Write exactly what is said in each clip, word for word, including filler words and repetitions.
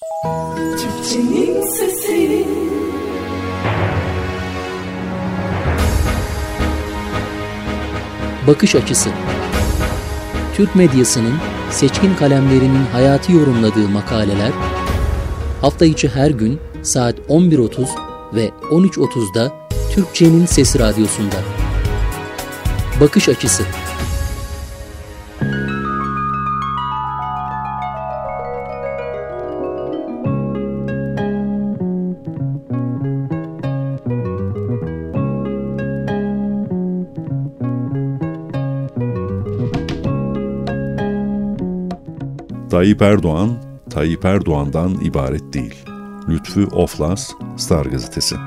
Türkçenin sesi. Bakış açısı. Türk medyasının seçkin kalemlerinin hayatı yorumladığı makaleler hafta içi her gün saat on bir otuz ve on üç otuzda Türkçenin Sesi Radyosu'nda. Bakış açısı. Tayyip Erdoğan, Tayyip Erdoğan'dan ibaret değil. Lütfü Oflas, Star Gazetesi.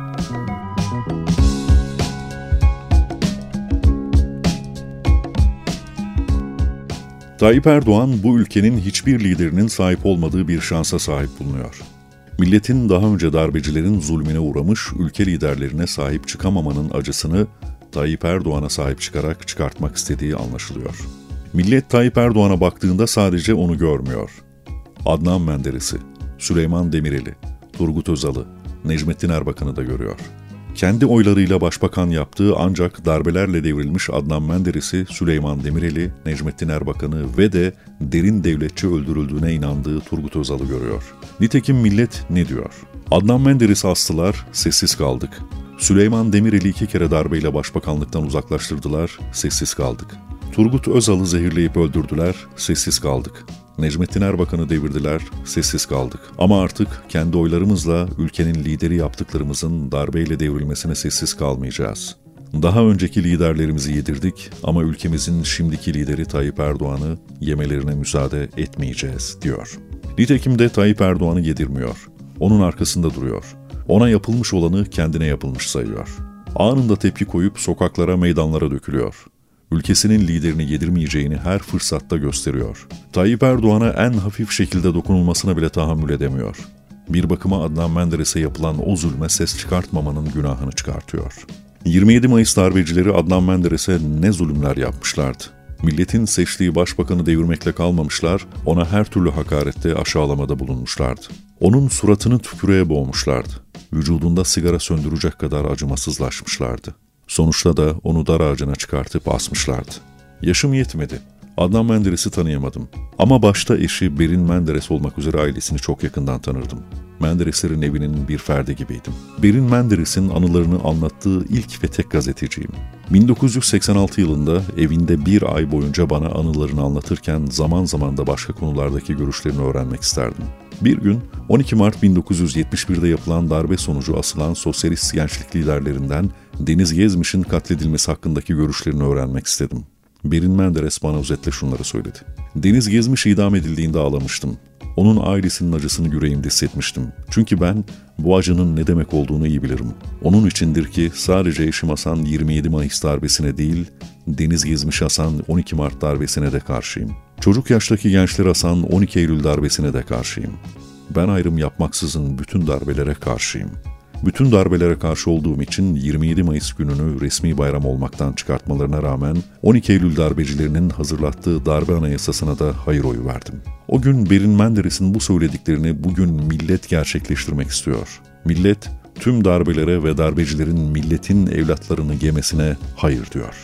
Tayyip Erdoğan, bu ülkenin hiçbir liderinin sahip olmadığı bir şansa sahip bulunuyor. Milletin daha önce darbecilerin zulmüne uğramış ülke liderlerine sahip çıkamamanın acısını Tayyip Erdoğan'a sahip çıkarak çıkartmak istediği anlaşılıyor. Millet Tayyip Erdoğan'a baktığında sadece onu görmüyor. Adnan Menderes'i, Süleyman Demirel'i, Turgut Özal'ı, Necmettin Erbakan'ı da görüyor. Kendi oylarıyla başbakan yaptığı ancak darbelerle devrilmiş Adnan Menderes'i, Süleyman Demirel'i, Necmettin Erbakan'ı ve de derin devletçi öldürüldüğüne inandığı Turgut Özal'ı görüyor. Nitekim millet ne diyor? Adnan Menderes'i astılar, sessiz kaldık. Süleyman Demirel'i iki kere darbeyle başbakanlıktan uzaklaştırdılar, sessiz kaldık. Turgut Özal'ı zehirleyip öldürdüler, sessiz kaldık. Necmettin Erbakan'ı devirdiler, sessiz kaldık. Ama artık kendi oylarımızla ülkenin lideri yaptıklarımızın darbeyle devrilmesine sessiz kalmayacağız. Daha önceki liderlerimizi yedirdik ama ülkemizin şimdiki lideri Tayyip Erdoğan'ı yemelerine müsaade etmeyeceğiz, diyor. Nitekim de Tayyip Erdoğan'ı yedirmiyor. Onun arkasında duruyor. Ona yapılmış olanı kendine yapılmış sayıyor. Anında tepki koyup sokaklara, meydanlara dökülüyor. Ülkesinin liderini yedirmeyeceğini her fırsatta gösteriyor. Tayyip Erdoğan'a en hafif şekilde dokunulmasına bile tahammül edemiyor. Bir bakıma Adnan Menderes'e yapılan o zulme ses çıkartmamanın günahını çıkartıyor. yirmi yedi Mayıs darbecileri Adnan Menderes'e ne zulümler yapmışlardı. Milletin seçtiği başbakanı devirmekle kalmamışlar, ona her türlü hakarette, aşağılamada bulunmuşlardı. Onun suratını tükürüğe boğmuşlardı. Vücudunda sigara söndürecek kadar acımasızlaşmışlardı. Sonuçta da onu dar ağacına çıkartıp asmışlardı. Yaşım yetmedi. Adnan Menderes'i tanıyamadım. Ama başta eşi Berin Menderes olmak üzere ailesini çok yakından tanırdım. Mendereslerin evinin bir ferdi gibiydim. Berin Menderes'in anılarını anlattığı ilk ve tek gazeteciyim. bin dokuz yüz seksen altı yılında evinde bir ay boyunca bana anılarını anlatırken zaman zaman da başka konulardaki görüşlerini öğrenmek isterdim. Bir gün on iki Mart bin dokuz yüz yetmiş birde yapılan darbe sonucu asılan sosyalist gençlik liderlerinden Deniz Gezmiş'in katledilmesi hakkındaki görüşlerini öğrenmek istedim. Berin Menderes bana özetle şunları söyledi. Deniz Gezmiş idam edildiğinde ağlamıştım. Onun ailesinin acısını yüreğimde hissetmiştim. Çünkü ben bu acının ne demek olduğunu iyi bilirim. Onun içindir ki sadece eşim Hasan yirmi yedi Mayıs darbesine değil, Deniz Gezmiş Hasan on iki Mart darbesine de karşıyım. Çocuk yaştaki gençler Hasan on iki Eylül darbesine de karşıyım. Ben ayrım yapmaksızın bütün darbelere karşıyım. Bütün darbelere karşı olduğum için yirmi yedi Mayıs gününü resmi bayram olmaktan çıkartmalarına rağmen on iki Eylül darbecilerinin hazırlattığı darbe anayasasına da hayır oyu verdim. O gün Berin Menderes'in bu söylediklerini bugün millet gerçekleştirmek istiyor. Millet tüm darbelere ve darbecilerin milletin evlatlarını yemesine hayır diyor.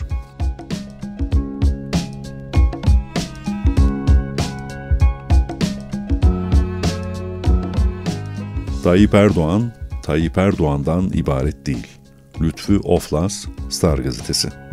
Tayyip Erdoğan, Tayyip Erdoğan'dan ibaret değil. Lütfü Oflas, Star Gazetesi.